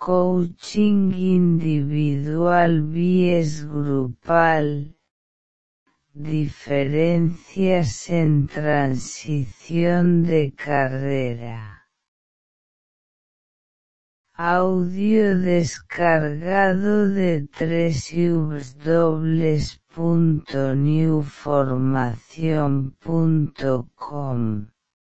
Coaching individual vs grupal. Diferencias en transición de carrera. Audio descargado de www.newformacion.com.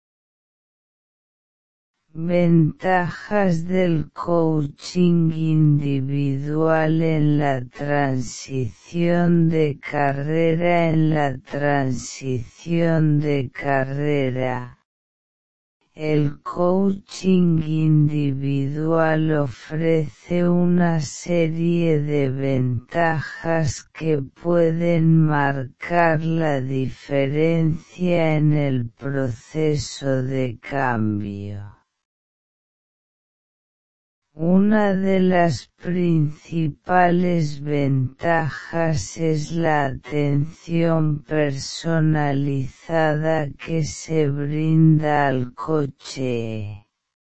Ventajas del coaching individual en la transición de carrera. En la transición de carrera, el coaching individual ofrece una serie de ventajas que pueden marcar la diferencia en el proceso de cambio. Una de las principales ventajas es la atención personalizada que se brinda al coche.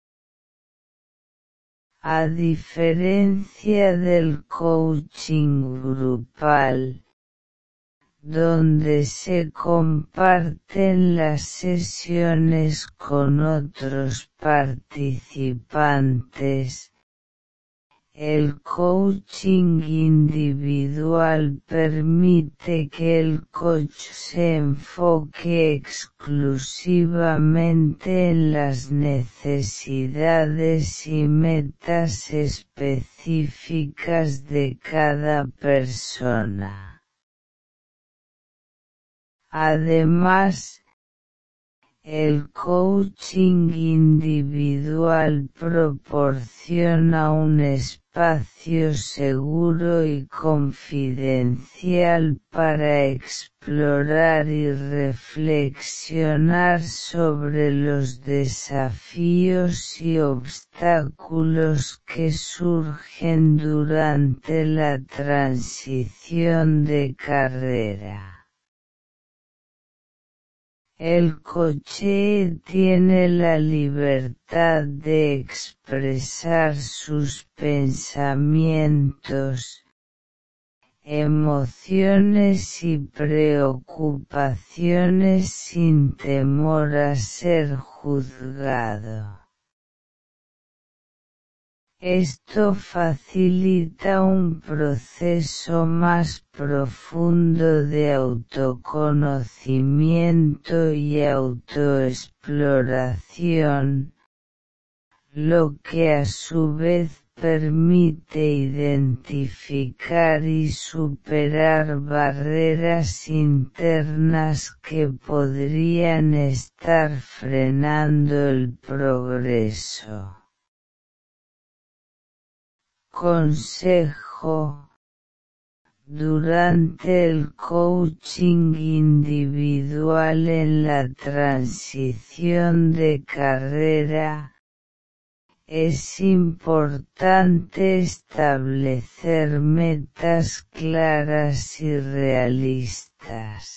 A diferencia del coaching grupal, donde se comparten las sesiones con otros participantes, el coaching individual permite que el coach se enfoque exclusivamente en las necesidades y metas específicas de cada persona. Además, el coaching individual proporciona un espacio seguro y confidencial para explorar y reflexionar sobre los desafíos y obstáculos que surgen durante la transición de carrera. El coche tiene la libertad de expresar sus pensamientos, emociones y preocupaciones sin temor a ser juzgado. Esto facilita un proceso más profundo de autoconocimiento y autoexploración, lo que a su vez permite identificar y superar barreras internas que podrían estar frenando el progreso. Consejo: durante el coaching individual en la transición de carrera, es importante establecer metas claras y realistas.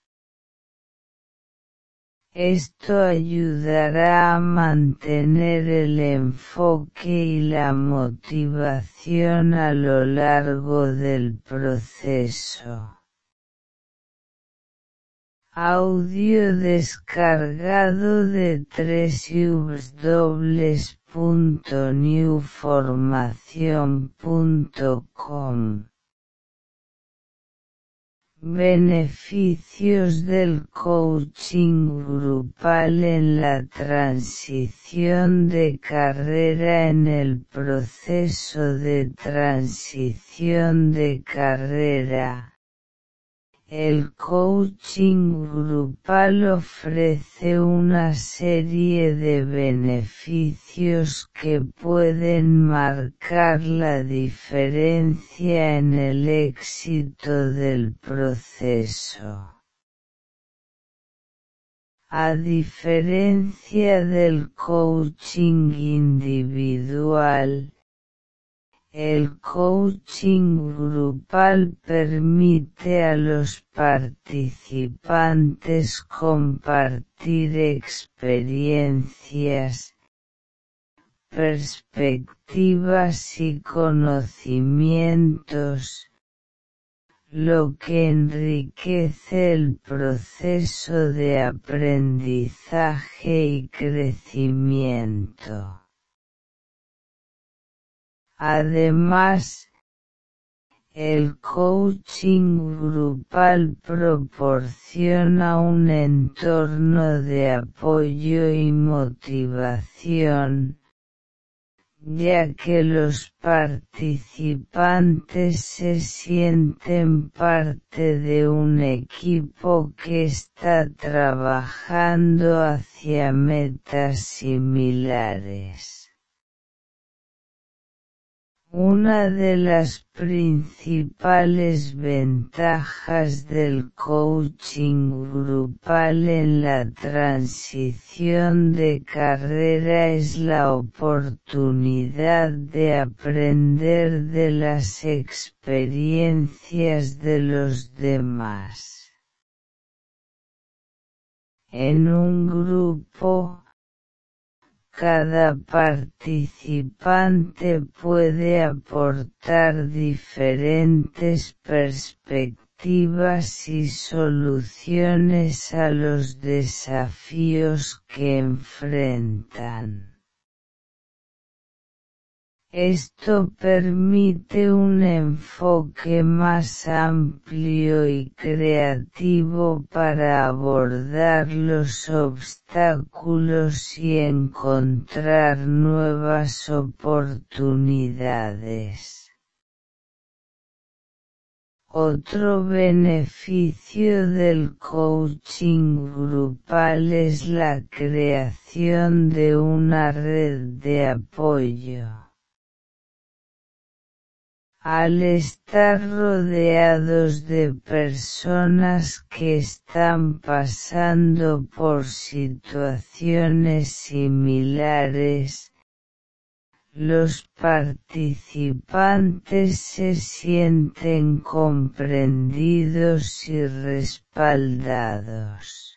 Esto ayudará a mantener el enfoque y la motivación a lo largo del proceso. Audio descargado de www.newformacion.com. Beneficios del coaching grupal en la transición de carrera. En el proceso de transición de carrera, el coaching grupal ofrece una serie de beneficios que pueden marcar la diferencia en el éxito del proceso. A diferencia del coaching individual, el coaching grupal permite a los participantes compartir experiencias, perspectivas y conocimientos, lo que enriquece el proceso de aprendizaje y crecimiento. Además, el coaching grupal proporciona un entorno de apoyo y motivación, ya que los participantes se sienten parte de un equipo que está trabajando hacia metas similares. Una de las principales ventajas del coaching grupal en la transición de carrera es la oportunidad de aprender de las experiencias de los demás. En un grupo, cada participante puede aportar diferentes perspectivas y soluciones a los desafíos que enfrentan. Esto permite un enfoque más amplio y creativo para abordar los obstáculos y encontrar nuevas oportunidades. Otro beneficio del coaching grupal es la creación de una red de apoyo. Al estar rodeados de personas que están pasando por situaciones similares, los participantes se sienten comprendidos y respaldados.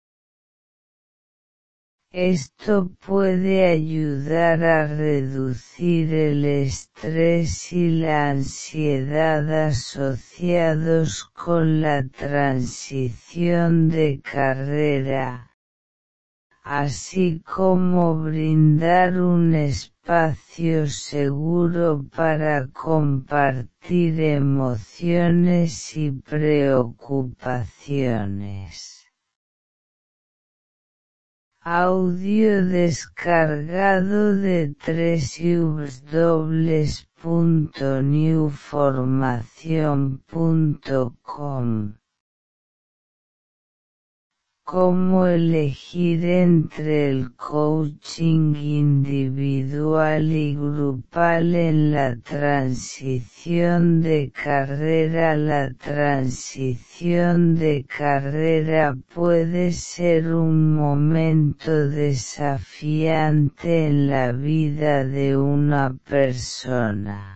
Esto puede ayudar a reducir el estrés y la ansiedad asociados con la transición de carrera, así como brindar un espacio seguro para compartir emociones y preocupaciones. Audio descargado de www.newformacion.com. Cómo elegir entre el coaching individual y grupal en la transición de carrera. La transición de carrera puede ser un momento desafiante en la vida de una persona.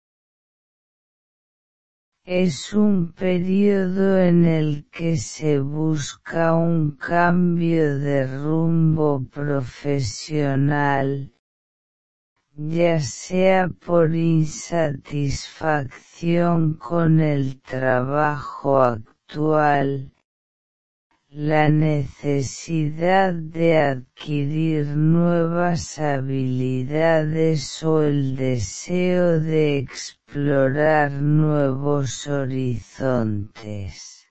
Es un periodo en el que se busca un cambio de rumbo profesional, ya sea por insatisfacción con el trabajo actual, la necesidad de adquirir nuevas habilidades o el deseo de explorar nuevos horizontes.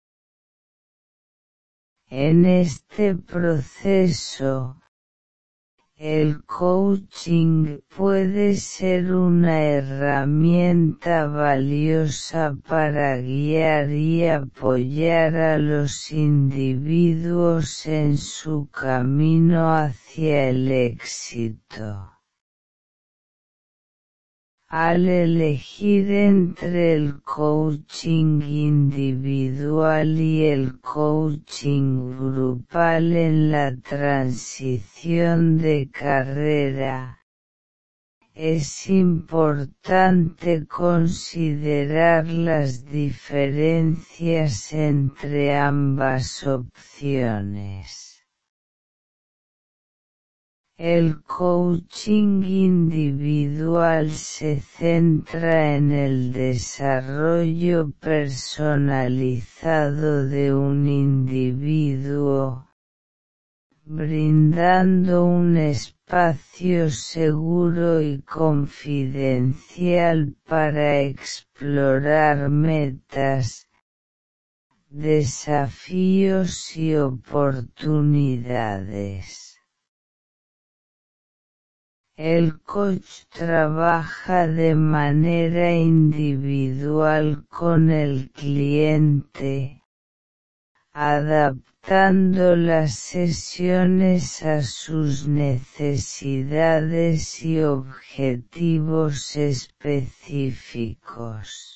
En este proceso, el coaching puede ser una herramienta valiosa para guiar y apoyar a los individuos en su camino hacia el éxito. Al elegir entre el coaching individual y el coaching grupal en la transición de carrera, es importante considerar las diferencias entre ambas opciones. El coaching individual se centra en el desarrollo personalizado de un individuo, brindando un espacio seguro y confidencial para explorar metas, desafíos y oportunidades. El coach trabaja de manera individual con el cliente, adaptando las sesiones a sus necesidades y objetivos específicos.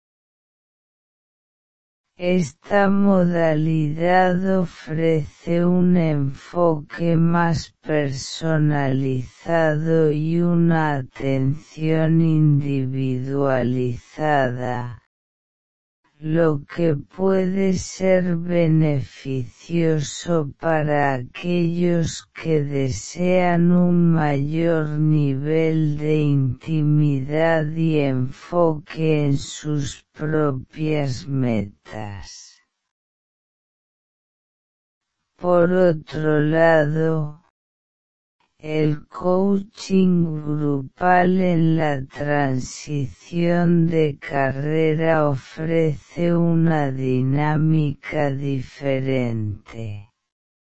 Esta modalidad ofrece un enfoque más personalizado y una atención individualizada, lo que puede ser beneficioso para aquellos que desean un mayor nivel de intimidad y enfoque en sus propias metas. Por otro lado, el coaching grupal en la transición de carrera ofrece una dinámica diferente.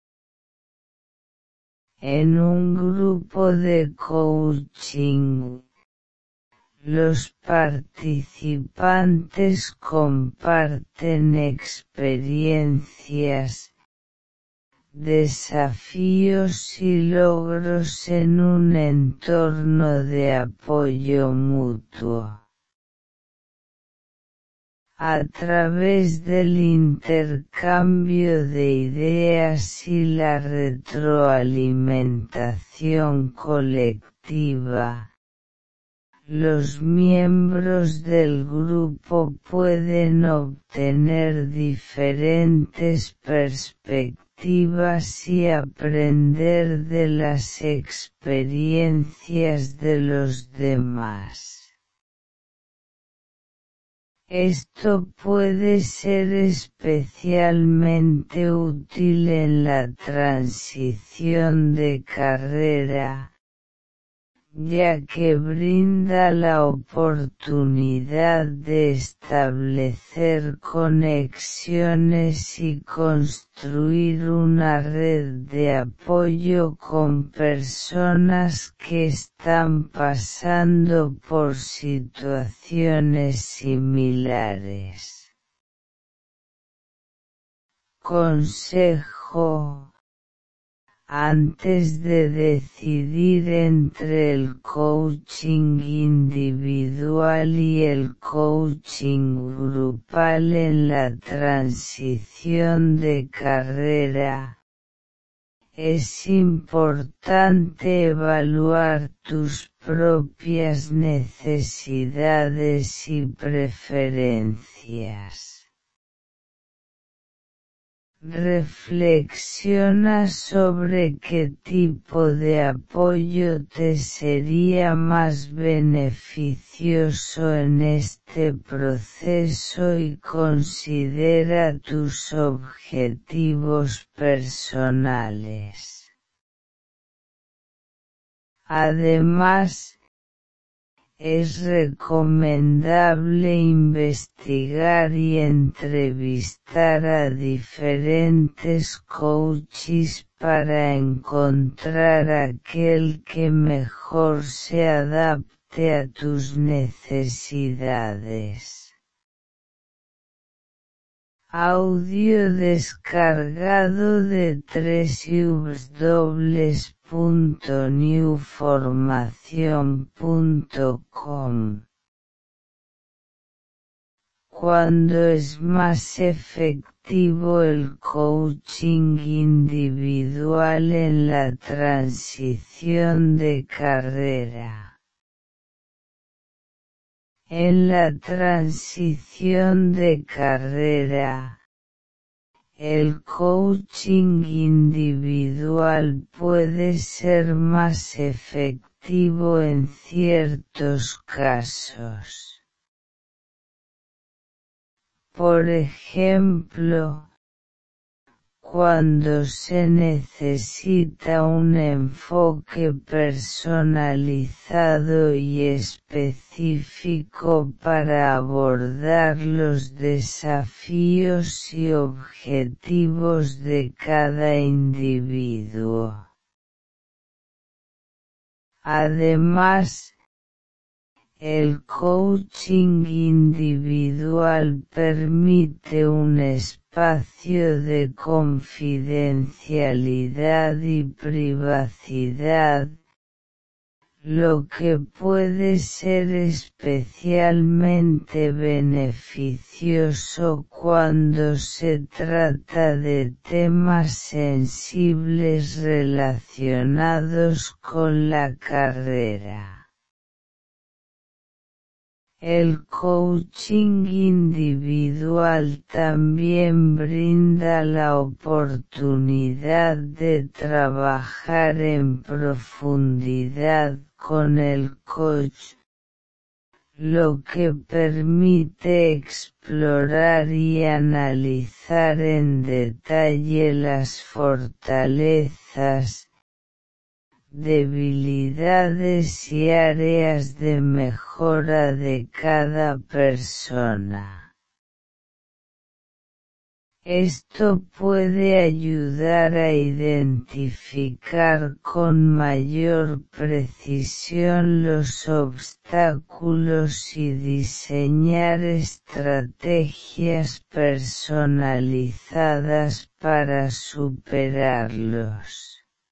En un grupo de coaching, los participantes comparten experiencias, desafíos y logros en un entorno de apoyo mutuo. A través del intercambio de ideas y la retroalimentación colectiva, los miembros del grupo pueden obtener diferentes perspectivas y aprender de las experiencias de los demás. Esto puede ser especialmente útil en la transición de carrera, ya que brinda la oportunidad de establecer conexiones y construir una red de apoyo con personas que están pasando por situaciones similares. Consejo: antes de decidir entre el coaching individual y el coaching grupal en la transición de carrera, es importante evaluar tus propias necesidades y preferencias. Reflexiona sobre qué tipo de apoyo te sería más beneficioso en este proceso y considera tus objetivos personales. Además, es recomendable investigar y entrevistar a diferentes coaches para encontrar aquel que mejor se adapte a tus necesidades. Audio descargado de www.newformacion.com. ¿Cuándo es más efectivo el coaching individual en la transición de carrera? En la transición de carrera, El coaching individual puede ser más efectivo en ciertos casos. Por ejemplo, cuando se necesita un enfoque personalizado y específico para abordar los desafíos y objetivos de cada individuo. Además, el coaching individual permite un espacio de confidencialidad y privacidad, lo que puede ser especialmente beneficioso cuando se trata de temas sensibles relacionados con la carrera. El coaching individual también brinda la oportunidad de trabajar en profundidad con el coach, lo que permite explorar y analizar en detalle las fortalezas, debilidades y áreas de mejora de cada persona. Esto puede ayudar a identificar con mayor precisión los obstáculos y diseñar estrategias personalizadas para superarlos.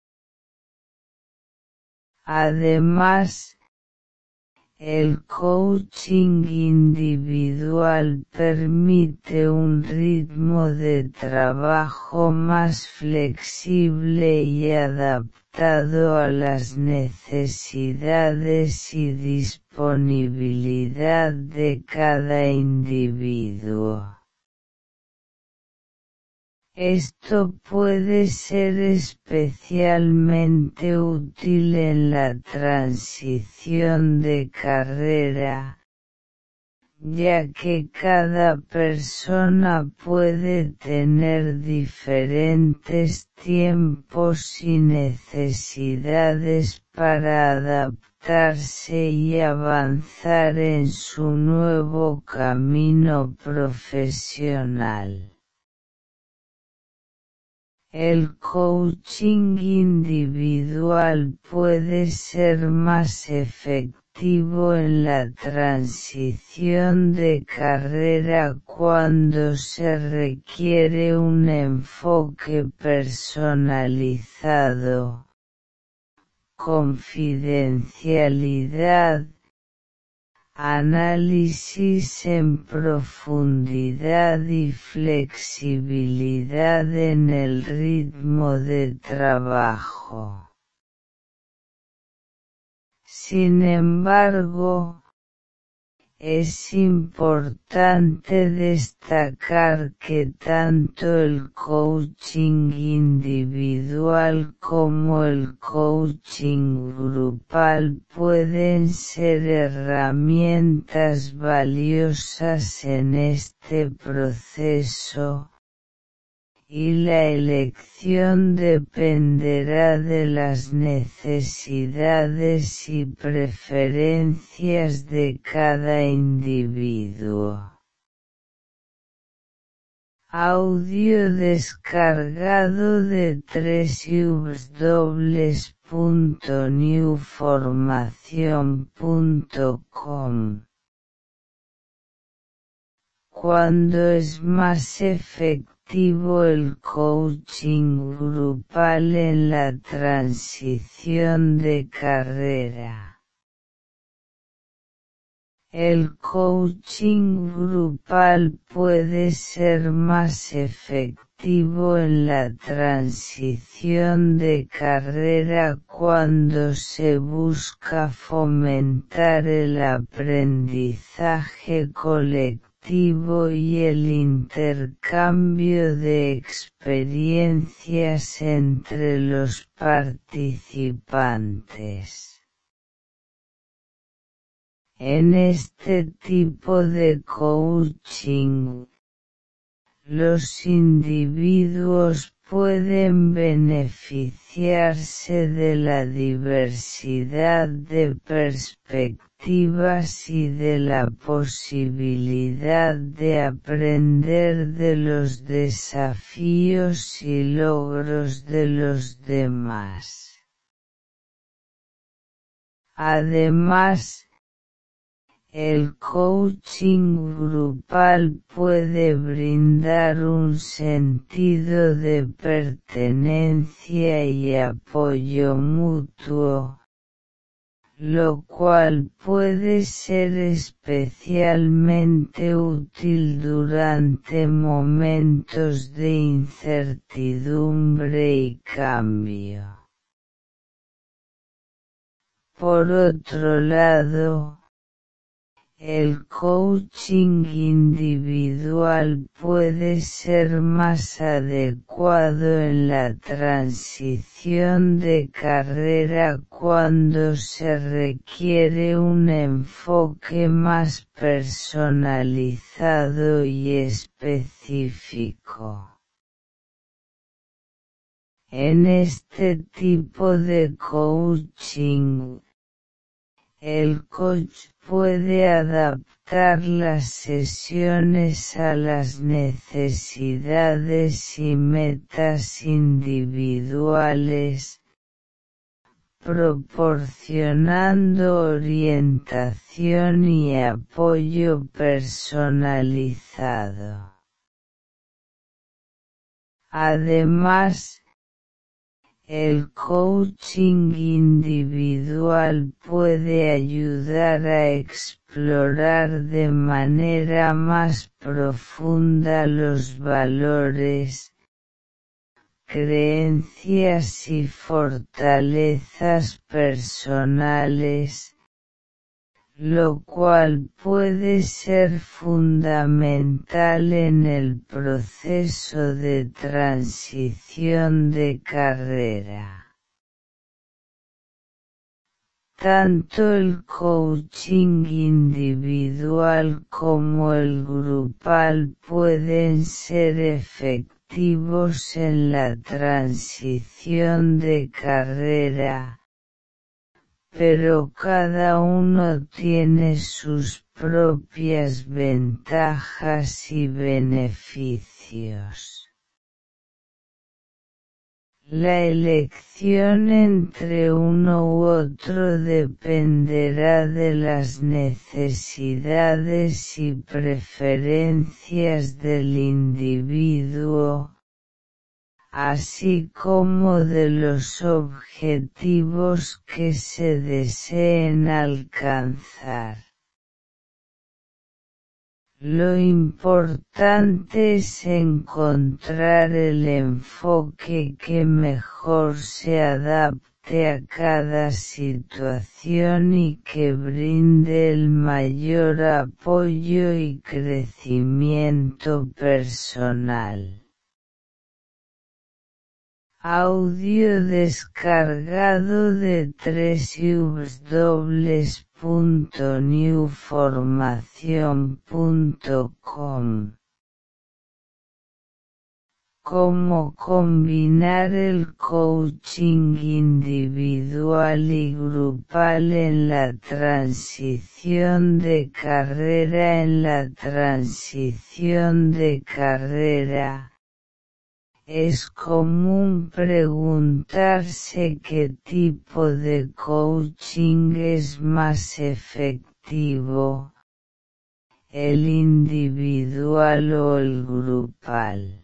Además, el coaching individual permite un ritmo de trabajo más flexible y adaptado a las necesidades y disponibilidad de cada individuo. Esto puede ser especialmente útil en la transición de carrera, ya que cada persona puede tener diferentes tiempos y necesidades para adaptarse y avanzar en su nuevo camino profesional. El coaching individual puede ser más efectivo en la transición de carrera cuando se requiere un enfoque personalizado, confidencialidad, análisis en profundidad y flexibilidad en el ritmo de trabajo. Sin embargo, es importante destacar que tanto el coaching individual como el coaching grupal pueden ser herramientas valiosas en este proceso, y la elección dependerá de las necesidades y preferencias de cada individuo. Audio descargado de www.newformacion.com. Cuando es más efectivo el coaching grupal en la transición de carrera. El coaching grupal puede ser más efectivo en la transición de carrera cuando se busca fomentar el aprendizaje colectivo interactivo y el intercambio de experiencias entre los participantes. En este tipo de coaching, los individuos pueden beneficiarse de la diversidad de perspectivas y de la posibilidad de aprender de los desafíos y logros de los demás. Además, el coaching grupal puede brindar un sentido de pertenencia y apoyo mutuo, lo cual puede ser especialmente útil durante momentos de incertidumbre y cambio. Por otro lado, el coaching individual puede ser más adecuado en la transición de carrera cuando se requiere un enfoque más personalizado y específico. En este tipo de coaching, el coach puede adaptar las sesiones a las necesidades y metas individuales, proporcionando orientación y apoyo personalizado. Además, el coaching individual puede ayudar a explorar de manera más profunda los valores, creencias y fortalezas personales, lo cual puede ser fundamental en el proceso de transición de carrera. Tanto el coaching individual como el grupal pueden ser efectivos en la transición de carrera, pero cada uno tiene sus propias ventajas y beneficios. La elección entre uno u otro dependerá de las necesidades y preferencias del individuo, así como de los objetivos que se deseen alcanzar. Lo importante es encontrar el enfoque que mejor se adapte a cada situación y que brinde el mayor apoyo y crecimiento personal. Audio descargado de www.newformacion.com. Cómo combinar el coaching individual y grupal en la transición de carrera. En la transición de carrera, es común preguntarse qué tipo de coaching es más efectivo, el individual o el grupal.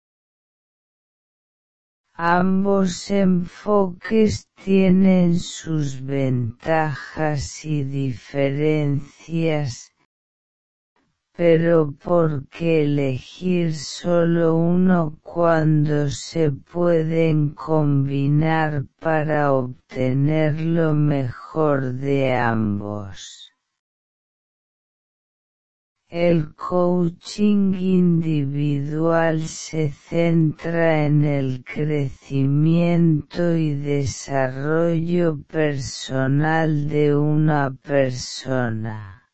Ambos enfoques tienen sus ventajas y diferencias, pero ¿por qué elegir solo uno cuando se pueden combinar para obtener lo mejor de ambos? El coaching individual se centra en el crecimiento y desarrollo personal de una persona.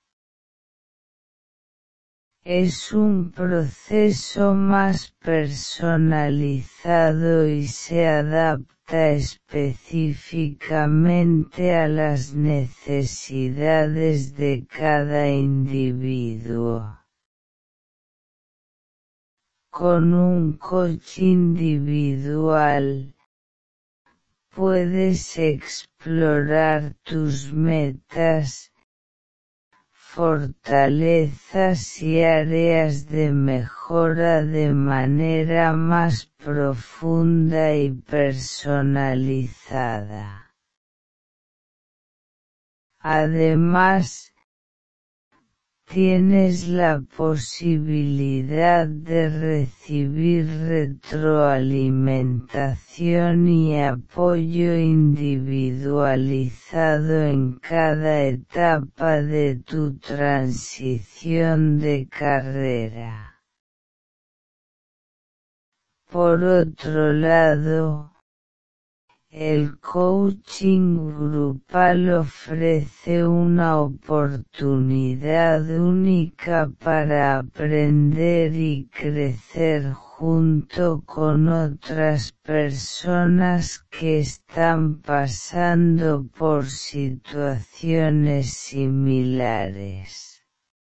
Es un proceso más personalizado y se adapta específicamente a las necesidades de cada individuo. Con un coach individual, puedes explorar tus metas, fortalezas y áreas de mejora de manera más profunda y personalizada. Además, tienes la posibilidad de recibir retroalimentación y apoyo individualizado en cada etapa de tu transición de carrera. Por otro lado, el coaching grupal ofrece una oportunidad única para aprender y crecer junto con otras personas que están pasando por situaciones similares.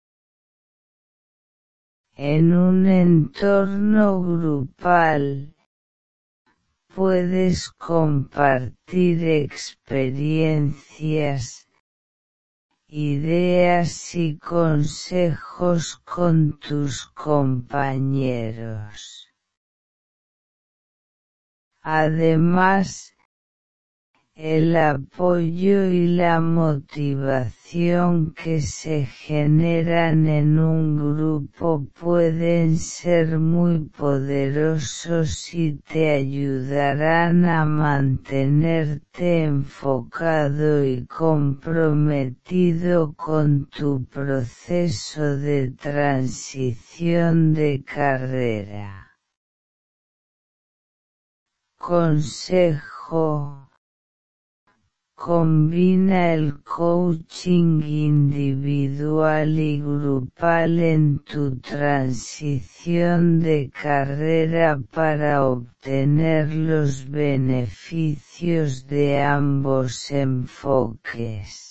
En un entorno grupal, puedes compartir experiencias, ideas y consejos con tus compañeros. Además, el apoyo y la motivación que se generan en un grupo pueden ser muy poderosos y te ayudarán a mantenerte enfocado y comprometido con tu proceso de transición de carrera. Consejo: combina el coaching individual y grupal en tu transición de carrera para obtener los beneficios de ambos enfoques.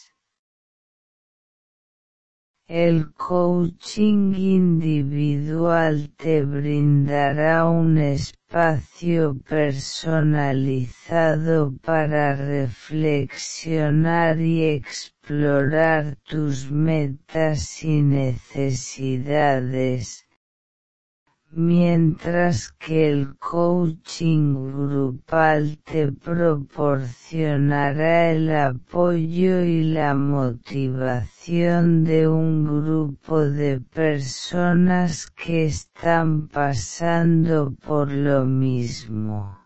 El coaching individual te brindará un espacio personalizado para reflexionar y explorar tus metas y necesidades, mientras que el coaching grupal te proporcionará el apoyo y la motivación de un grupo de personas que están pasando por lo mismo.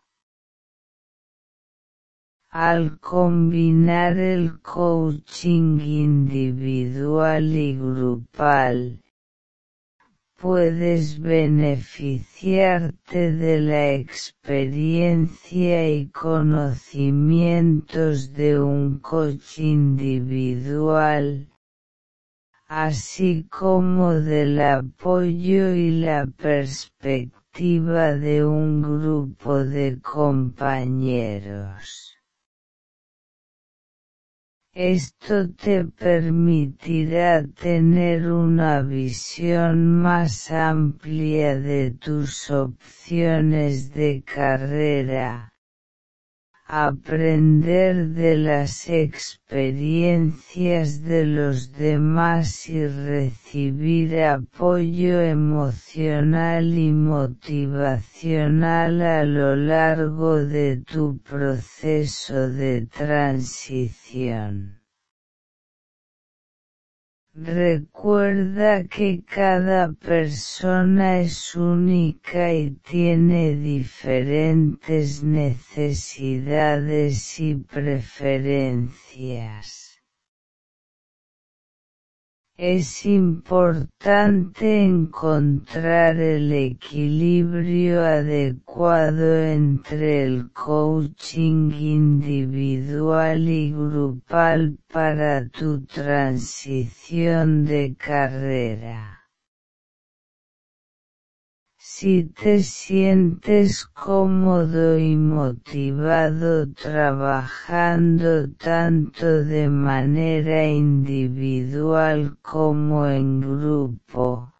Al combinar el coaching individual y grupal, puedes beneficiarte de la experiencia y conocimientos de un coach individual, así como del apoyo y la perspectiva de un grupo de compañeros. Esto te permitirá tener una visión más amplia de tus opciones de carrera, aprender de las experiencias de los demás y recibir apoyo emocional y motivacional a lo largo de tu proceso de transición. Recuerda que cada persona es única y tiene diferentes necesidades y preferencias. Es importante encontrar el equilibrio adecuado entre el coaching individual y grupal para tu transición de carrera. Si te sientes cómodo y motivado trabajando tanto de manera individual como en grupo,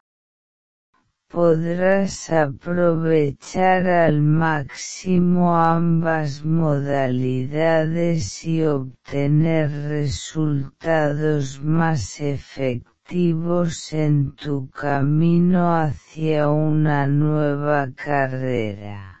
podrás aprovechar al máximo ambas modalidades y obtener resultados más efectivos en tu camino hacia una nueva carrera.